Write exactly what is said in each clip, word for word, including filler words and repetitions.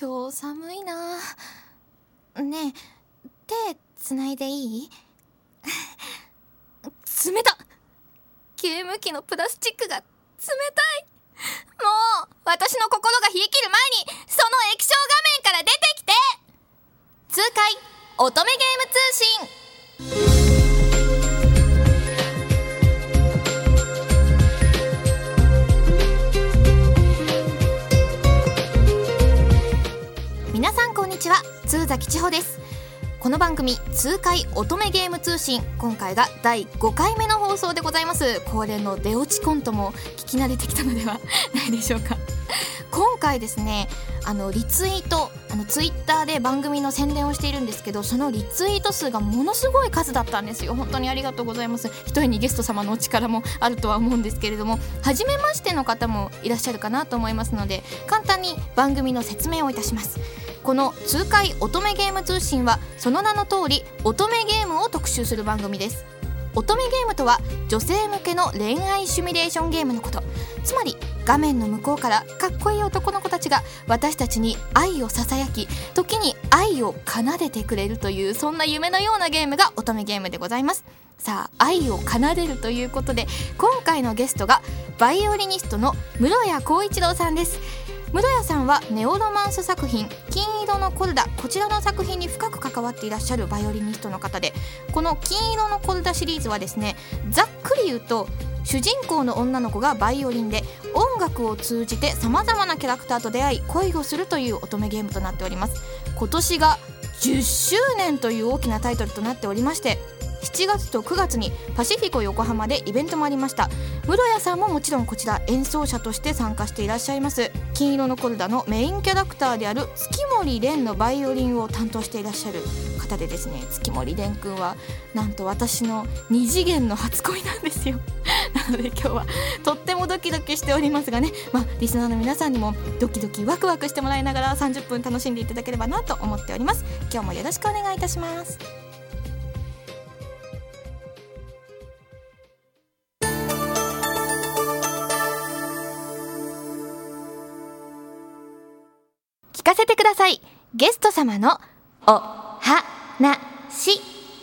今日寒いな。ねえ、手つないでいい？冷たっ。ゲーム機のプラスチックが冷たい。もう私の心が冷え切る前にその液晶画面から出てきて。痛快乙女ゲーム通信。皆さんこんにちは、通崎千穂です。この番組痛快乙女ゲーム通信、今回がだいごかいめの放送でございます。恒例の出落ちコントも聞き慣れてきたのではないでしょうか。今回ですね、あのリツイート、あのツイッターで番組の宣伝をしているんですけど、そのリツイート数がものすごい数だったんですよ。本当にありがとうございます。一重にゲスト様のお力もあるとは思うんですけれども、初めましての方もいらっしゃるかなと思いますので、簡単に番組の説明をいたします。この痛快乙女ゲーム通信はその名の通り乙女ゲームを特集する番組です。乙女ゲームとは女性向けの恋愛シミュレーションゲームのこと。つまり画面の向こうからかっこいい男の子たちが私たちに愛をささやき、時に愛を奏でてくれるという、そんな夢のようなゲームが乙女ゲームでございます。さあ、愛を奏でるということで、今回のゲストがバイオリニストの室谷浩一郎さんです。室谷さんはネオロマンス作品金色のコルダ、こちらの作品に深く関わっていらっしゃるバイオリニストの方で、この金色のコルダシリーズはですね、ざっくり言うと主人公の女の子がバイオリンで音楽を通じてさまざまなキャラクターと出会い恋をするという乙女ゲームとなっております。今年がじゅっしゅうねんという大きなタイトルとなっておりまして、しちがつとくがつにパシフィコ横浜でイベントもありました。室谷さんももちろんこちら演奏者として参加していらっしゃいます。金色のコルダのメインキャラクターである月森蓮のバイオリンを担当していらっしゃる方でですね、月森蓮くんはなんと私のに次元の初恋なんですよ。なので今日はとってもドキドキしておりますがね、まあ、リスナーの皆さんにもドキドキワクワクしてもらいながらさんじゅっぷん楽しんでいただければなと思っております。今日もよろしくお願いいたします。聞かせてください、ゲスト様のおはなし。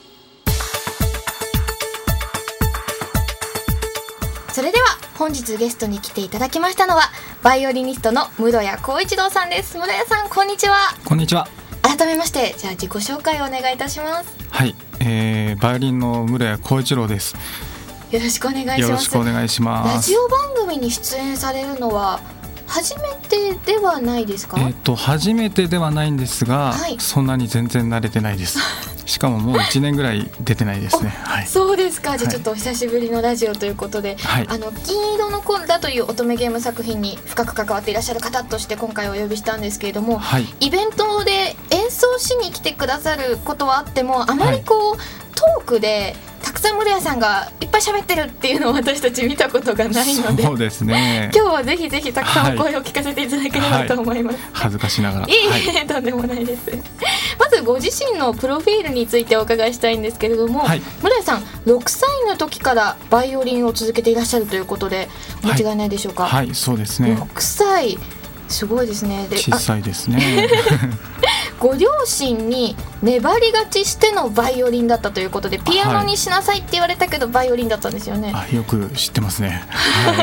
それでは本日ゲストに来ていただきましたのはバイオリニストの室谷浩一郎さんです。室谷さんこんにちは。 こんにちは。 改めましてじゃあ自己紹介をお願いいたします。 はい、えー、バイオリンの室谷浩一郎です。 よろしくお願いします。 よろしくお願いします。 ラジオ番組に出演されるのは初めてではないですか？ えー、と初めてではないんですが、 はい、 そんなに全然慣れてないです。しかももういちねんぐらい出てないですね。はい、 そうですか。じゃあちょっとお久しぶりのラジオということで、はい、あの金色のコルダという乙女ゲーム作品に深く関わっていらっしゃる方として今回お呼びしたんですけれども、はい、イベントで演奏しに来てくださることはあっても、あまりこう、はい、トークでたくさん室谷さんがいっぱい喋ってるっていうのを私たち見たことがないので、 そうですね、 今日はぜひぜひたくさんお声を聞かせていただければと思います。はい、 恥ずかしながら。 いえいえ、はい、とんでもないです。まずご自身のプロフィールについてお伺いしたいんですけれども、はい、室谷さんろくさいの時からバイオリンを続けていらっしゃるということで間違いないでしょうか？ はい、はい、そうですね。 ろくさい、すごいですね。で、 小さいですね。 ご両親に粘り勝ちしてのバイオリンだったということで、ピアノにしなさいって言われたけど、はい、バイオリンだったんですよね。 あ、よく知ってますね。はい、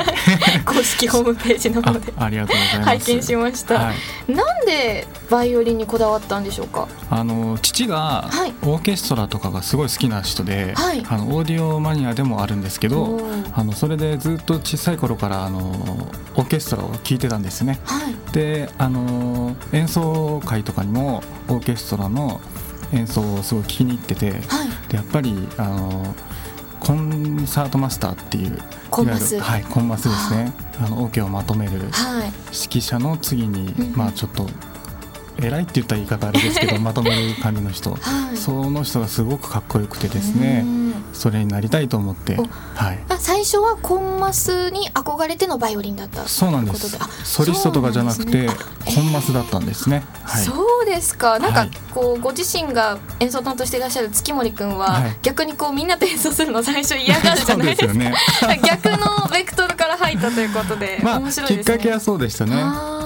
公式ホームページの方であ, ありがとうございます。 拝見しました。はい、なんでバイオリンにこだわったんでしょうか？ あの父がオーケストラとかがすごい好きな人で、はい、あのオーディオマニアでもあるんですけど、あのそれでずっと小さい頃からあのオーケストラを聴いてたんですね。はい、であの演奏会とかにもオーケストラの演奏をすごい聞きに行ってて、はい、でやっぱりあのコンサートマスターっていうコンマス、 はい、コンマスですね。あのオケをまとめる指揮者の次に、はい、まあちょっと偉いって言ったら言い方あれですけどまとめる感じの人、はい、その人がすごくかっこよくてですね、それになりたいと思って、はい、 最初はコンマスに憧れてのバイオリンだったということで。 そうなんです。ソリストとかじゃなくて、ね、コンマスだったんですね。はい、 そうですか。なんかこうご自身が演奏担当していらっしゃる月森くんは、はい、逆にこうみんなと演奏するの最初嫌がるじゃないですか。そうですよね。逆のベクトルから入ったということで、まあ、面白いですね。 きっかけはそうでしたね。 あ、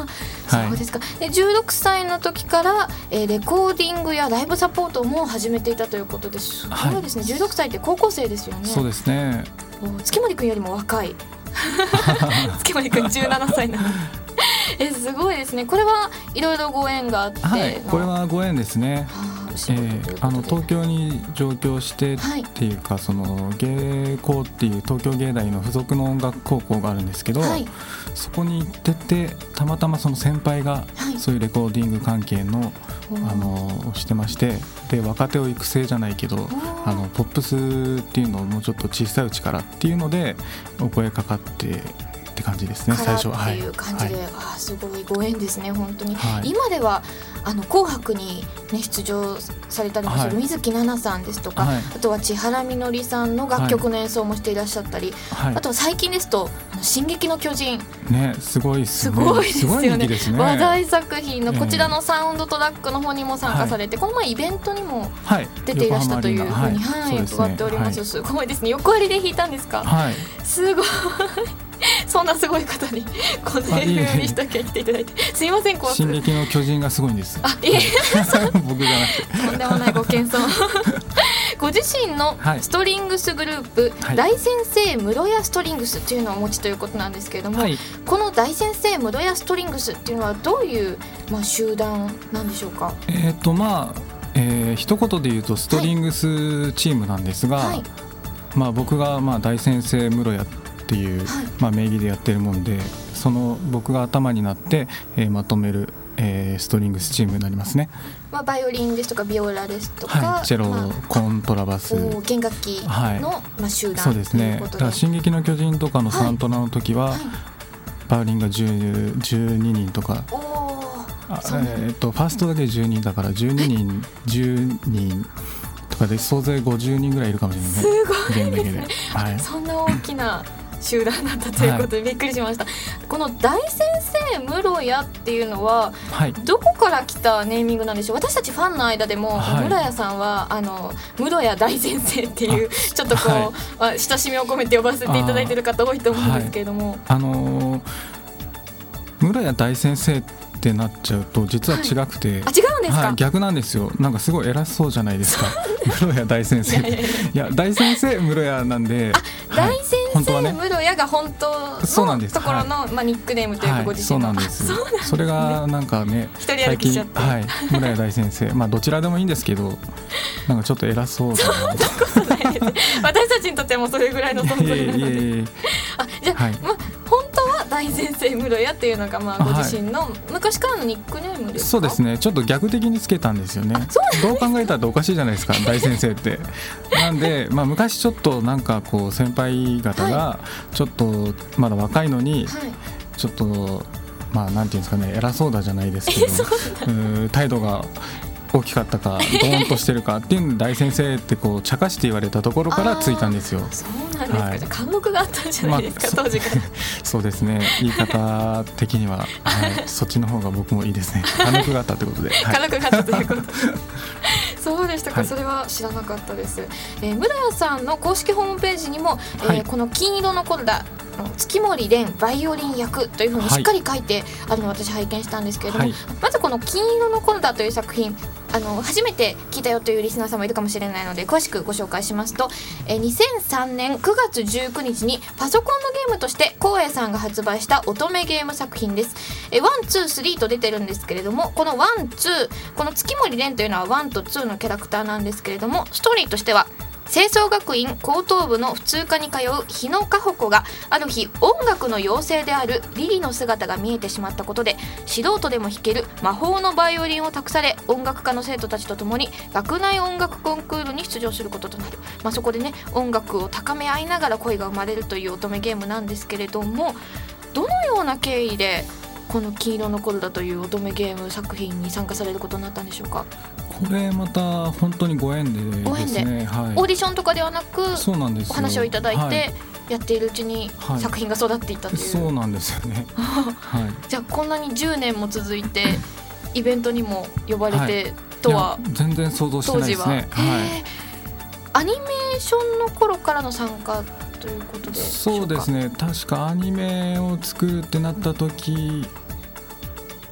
そうですか。でじゅうろくさいの時から、えー、レコーディングやライブサポートも始めていたということです。すごいですね、はい、じゅうろくさいって高校生ですよね。 そうですね。 月森くんよりも若い月森くんじゅうななさいなのえすごいですね。これはいろいろご縁があって、 はい、これはご縁ですね。えー、あの東京に上京してっていうか、はい、その芸高っていう東京芸大の付属の音楽高校があるんですけど、はい、そこに行っててたまたまその先輩がそういうレコーディング関係の、はい、あのしてまして、で若手を育成じゃないけどあのポップスっていうのをもうちょっと小さいうちからっていうのでお声かかってって感じですね。最初はっていう感じで、はい、あすごいご縁ですね本当に、はい、今ではあの紅白に、ね、出場されたりもする、はい、水木奈々さんですとか、はい、あとは千原みのりさんの楽曲の演奏もしていらっしゃったり、はい、あとは最近ですと進撃の巨人ねすごいですね。 すごいですよね。 ですね話題作品のこちらのサウンドトラックの方にも参加されて、はい、この前イベントにも出ていらっしゃったというふうに、はいはい、伺っております、はい、すごいですね。横割りで弾いたんですか。はい、すごいそんなすごい方にこの風にしたきゃ来ていただいてすいません。 進撃の巨人がすごいんです。 あいえ、 はい、僕じゃなくてとんでもないご謙遜ご自身のストリングスグループ、はい、大先生室谷ストリングスというのをお持ちということなんですけれども、はい、この大先生室谷ストリングスっていうのはどういう、まあ、集団なんでしょうか。 えーとまあえー、一言で言うとストリングスチームなんですが、はい、まあ、僕がまあ大先生室谷っていう、はい、まあ、名義でやってるもんで、その僕が頭になって、えー、まとめる、えー、ストリングスチームになりますね。 まあ、バイオリンですとかビオラですとか、 はい、チェロ、まあ、コントラバス、 弦楽器の、はい、まあ、集団ということで。そうですね。だから進撃の巨人とかのサントラの時は、はいはい、バイオリンがじゅう、じゅうににんとか、あ、えー、とファーストだけじゅうにんだからじゅうににんじゅうにんとかで総勢ごじゅうにんぐらいいるかもしれない。 すごいですね、はい、そんな大きな集団だったということでびっくりしました、はい、この大先生室谷っていうのは、はい、どこから来たネーミングなんでしょう。私たちファンの間でも、はい、室谷さんはあの室谷大先生っていうちょっとこう、はい、親しみを込めて呼ばせていただいている方多いと思うんですけれども、 あ、はい、あのー、室谷大先生ってなっちゃうと実は違くて、はい、 あ違うんですか、 はい、逆なんですよ。なんかすごい偉そうじゃないですか室谷大先生いやいやいや、いや大先生室谷なんで、 あ、はい、大先生室谷が本当のところの、はい、まあ、ニックネームというかご自身の、はい、そうなんです。そうなんですね。それがなんかね一人歩きしちゃって、 はい、室谷大先生まあどちらでもいいんですけどなんかちょっと偉そうだなそんなことないです私たちにとってもそれぐらいの存在なので、いやいやいやあじゃあ、はい、まあ、本当は大先生室谷っていうのがまあご自身の昔からのニックネームですか。 そうですね。ちょっと逆的につけたんですよね。どう考えたらおかしいじゃないですか大先生ってなんで、まあ、昔ちょっとなんかこう先輩方がちょっとまだ若いのにちょっとまあなんていうんですかね、偉そうだじゃないですけどう態度が大きかったかドーンとしてるかっていうので大先生ってこう茶化して言われたところからついたんですよ。 そうなんですか、はい、じゃあ貫禄があったんじゃないですか、まあ、当時からそうですね。言い方的には、はい、そっちの方が僕もいいですね。貫禄があったということで、はい、 貫禄があったということでそうでしたか、はい、それは知らなかったです、えー、室谷さんの公式ホームページにも、えーはい、この金色のコルダ月森蓮バイオリン役というふうにしっかり書いてあるのを私拝見したんですけれども、はい、まずこの金色のコルダという作品、あの初めて聞いたよというリスナーさんもいるかもしれないので詳しくご紹介しますと、えにせんさんねんくがつじゅうくにちにパソコンのゲームとして光栄さんが発売した乙女ゲーム作品です。えワン、ツー、スリーと出てるんですけれども、このワン、ツー、この月森蓮というのはワンとツーのキャラクターなんですけれども、ストーリーとしては清掃学院高等部の普通科に通う日野香穂子がある日音楽の妖精であるリリの姿が見えてしまったことで素人でも弾ける魔法のバイオリンを託され、音楽科の生徒たちと共に学内音楽コンクールに出場することとなる、まあ、そこでね音楽を高め合いながら恋が生まれるという乙女ゲームなんですけれども、どのような経緯でこの金色のコルダという乙女ゲーム作品に参加されることになったんでしょうか。 これまた本当にご縁でですね、 ご縁で、はい、オーディションとかではなくそうなんですよ、お話をいただいて、はい、やっているうちに作品が育っていったという、はい、 そうなんですよね、はい、 じゃあこんなにじゅうねんも続いてイベントにも呼ばれてとは、 はい、全然想像してないですね、はい、 アニメーションの頃からの参加ということでしょうか。 そうですね、確かアニメを作るってなった時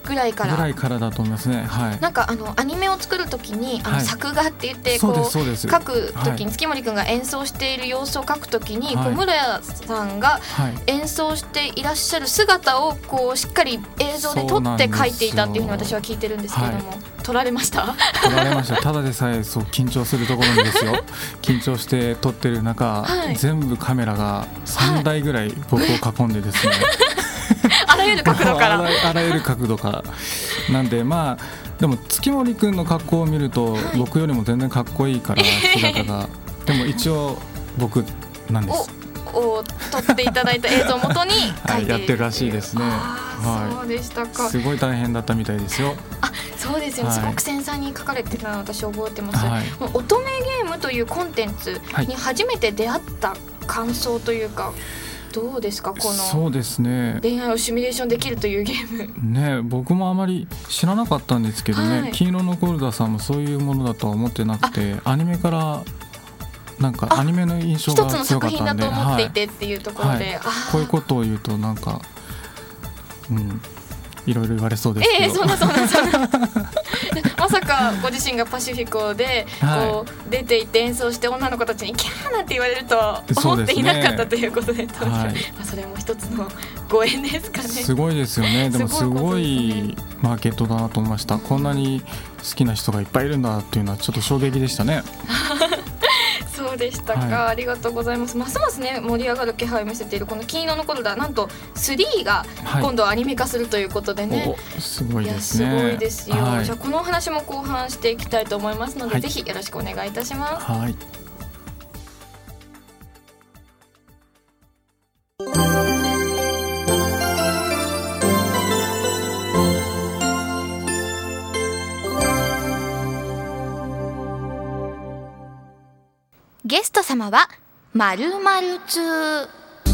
ぐらいからぐらいからだと思いますね。はい。 なんかあのアニメを作るときにあの、はい、作画って言ってこうそうです書くときに、はい、月森くんが演奏している様子を書くときに、はい、こう室谷さんが演奏していらっしゃる姿をこうしっかり映像で撮って書いていたっていうふうに私は聞いてるんですけれども、はい、撮られました撮られました。ただでさえそう緊張するところなんですよ緊張して撮ってる中、はい、全部カメラがさんだいぐらい僕を囲んでですね、はいあらゆる角度からあらゆる角度からなんで、まあでも月森くんの格好を見ると、はい、僕よりも全然かっこいいから姿がでも一応僕なんですを撮っていただいた映像をもとにはい、やってるらしいですね。 はい、そうでしたか。 すごい大変だったみたいですよ。 あ、そうですよね、はい、すごく繊細に書かれてたの私覚えてます、はい、乙女ゲームというコンテンツに初めて出会った感想というか、はい、どうですか、このそうですね、 恋愛をシミュレーションできるというゲームね。僕もあまり知らなかったんですけどね、はい、金色のゴルダさんもそういうものだとは思ってなくて、アニメからなんかアニメの印象が強かったんで、 一つの作品だと思っていてっていうところで、はいはい、 こういうことを言うとなんか、うん、いろいろ言われそうですけど、 えー、そんなそんなそんなまさかご自身がパシフィコでこう出ていって演奏して女の子たちにキャーなんて言われるとは思っていなかったということで、当時、はい、まあ、それも一つのご縁ですかね。 すごいですよね。でもすごいマーケットだなと思いました。こんなに好きな人がいっぱいいるんだっていうのはちょっと衝撃でしたねそうでしたか、はい、ありがとうございます。ますますね盛り上がる気配を見せているこの金色のコルダ、なんとスリーが今度はアニメ化するということでね、 はい、すごいですね。 いやすごいですよ、はい、じゃあこのお話も後半していきたいと思いますので、はい、ぜひよろしくお願いいたします。 はい。 ゲスト様は〇〇通。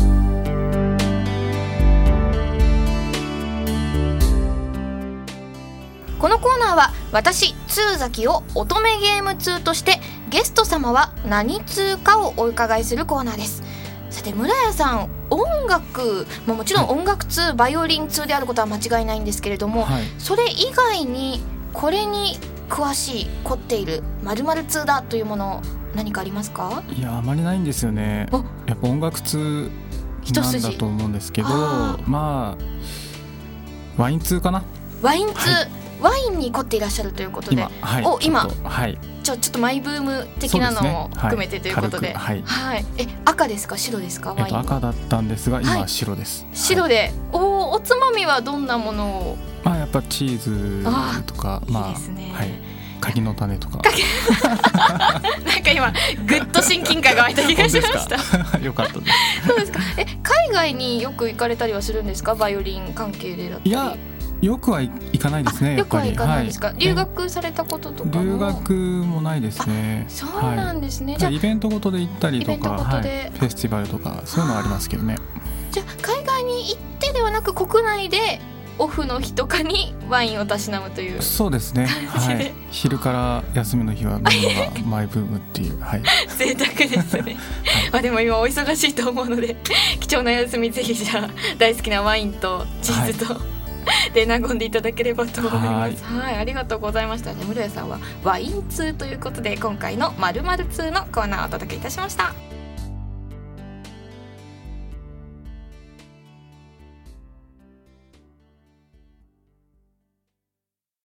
このコーナーは私通崎を乙女ゲーム通として、ゲスト様は何通かをお伺いするコーナーです。さて村谷さん、音楽ももちろん音楽通、バイオリン通であることは間違いないんですけれども、はい、それ以外にこれに詳しい凝っている〇〇通だというもの何かありますか？ いや、あまりないんですよね。やっぱ音楽通なんだと思うんですけど、あまあワイン通かな。ワイン通、はい、 ワインに凝っていらっしゃるということで、今、はい、お今ちょ、はい、ちょっとマイブーム的なのも含めてということで、はいはい、え赤ですか白ですか？ワイン、 えっと、赤だったんですが今は白です、 はい、白で、はい、お, おつまみはどんなものを？ まあ、やっぱチーズとか、あ、まあ、いいですね、はい、柿の種とかなんか今ぐっと親近感が湧いた気がしましたよかったです。 そうですか。え海外によく行かれたりはするんですか？バイオリン関係でだったり。 いや、よくは行かないですね。 よくは行かないですか、はい、留学されたこととかも？ 留学もないですね。 そうなんですね、はい、 じゃあイベントごとで行ったりとか、はい、フェスティバルとかそういうのはありますけどね。 じゃあ海外に行ってではなく国内でオフの日とかにワインをたしなむという。 そうですね、はい、昼から休みの日は飲むのがマイブームっていう、はい、 贅沢ですね、はい、まあでも今お忙しいと思うので貴重な休みぜひじゃあ大好きなワインとチーズと、はい、で和んでいただければと思います。はい、はい、ありがとうございました。室谷さんはワイン通ということで今回の〇〇通のコーナーをお届けいたしました。